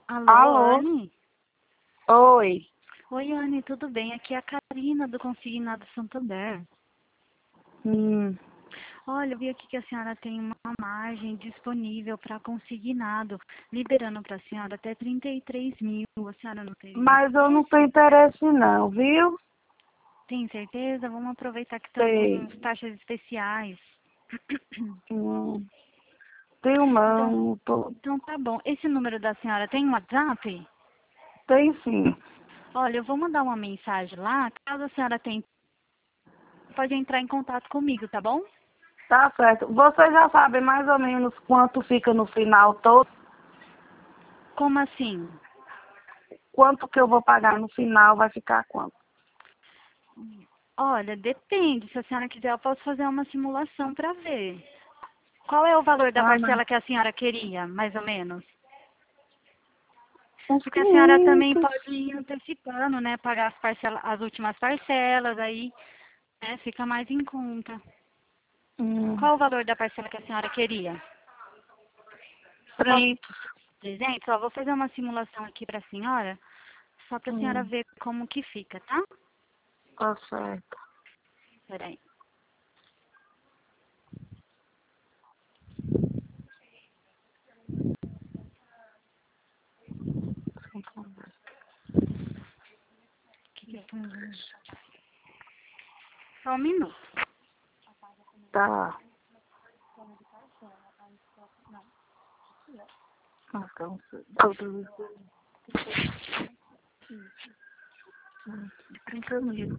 Alô, Alô? Anne? Oi. Oi, Anne, tudo bem? Aqui é a Karina do Consignado Santander. Hum, Olha, eu vi aqui que a senhora tem uma margem disponível para consignado, liberando para a senhora até 33 mil. A senhora não teria mas eu não tenho interesse? interesse não, viu? Tem certeza? Vamos aproveitar que estão Sei. com taxas especiais. Hum, tenho Então, não. então tá bom. Esse número da senhora tem um WhatsApp? Tem sim. Olha, eu vou mandar uma mensagem lá. Caso a senhora tenha, pode entrar em contato comigo, tá bom? Tá certo. Você já sabe mais ou menos quanto fica no final todo? Como assim? Quanto que eu vou pagar no final vai ficar quanto? Olha, depende. Se a senhora quiser, eu posso fazer uma simulação para ver. Qual é o valor da Ah, mas parcela que a senhora queria, mais ou menos? uns Porque a senhora também 500. pode ir antecipando, né? Pagar as parcelas, as últimas parcelas, aí, né, fica mais em conta. Hum, Qual o valor da parcela que a senhora queria? Eu posso 30. 300? Ó, vou fazer uma simulação aqui para a senhora, só para a senhora Hum, ver como que fica, tá? tá certo. Peraí. Que eu ponho? Só um minuto. Tá. Então, todos de 30 mil.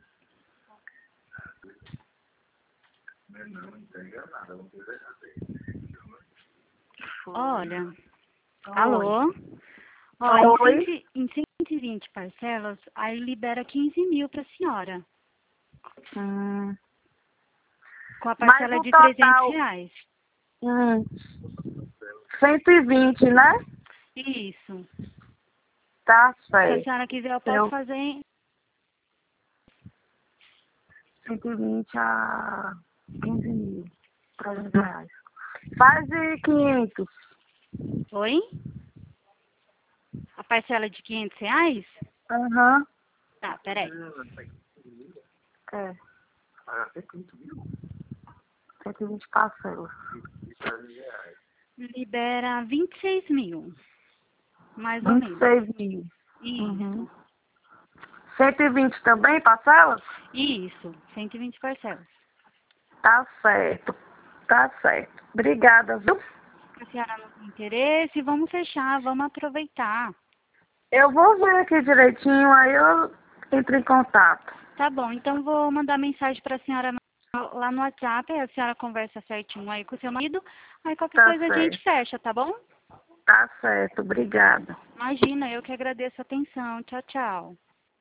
Olha, Oi. alô? Ó, em Oi. 120 parcelas, aí libera 15 mil para a senhora, Hum, com a mas parcela o de 300 total, reais. hum, 120, né? Isso. Tá Se a certo. senhora quiser, eu posso Eu, fazer 120 a 15 mil. 300 reais. Faz de 500. Oi? A parcela de 500 reais? Aham. Tá, peraí. É. 120 parcelas. Libera 26 mil, mais ou vinte e menos. seis mil. Uhum. Isso. 120 também parcelas? Isso. 120 parcelas. Tá certo. Tá certo. Obrigada, viu? Se a senhora não tem interesse, vamos fechar, vamos aproveitar. Eu vou ver aqui direitinho, aí eu entro em contato. Tá bom, então vou mandar mensagem para a senhora lá no WhatsApp, aí a senhora conversa certinho aí com o seu marido, aí qualquer Tá coisa a gente certo. fecha, tá bom? Tá certo. Obrigada. Imagina, eu que agradeço a atenção. Tchau, tchau.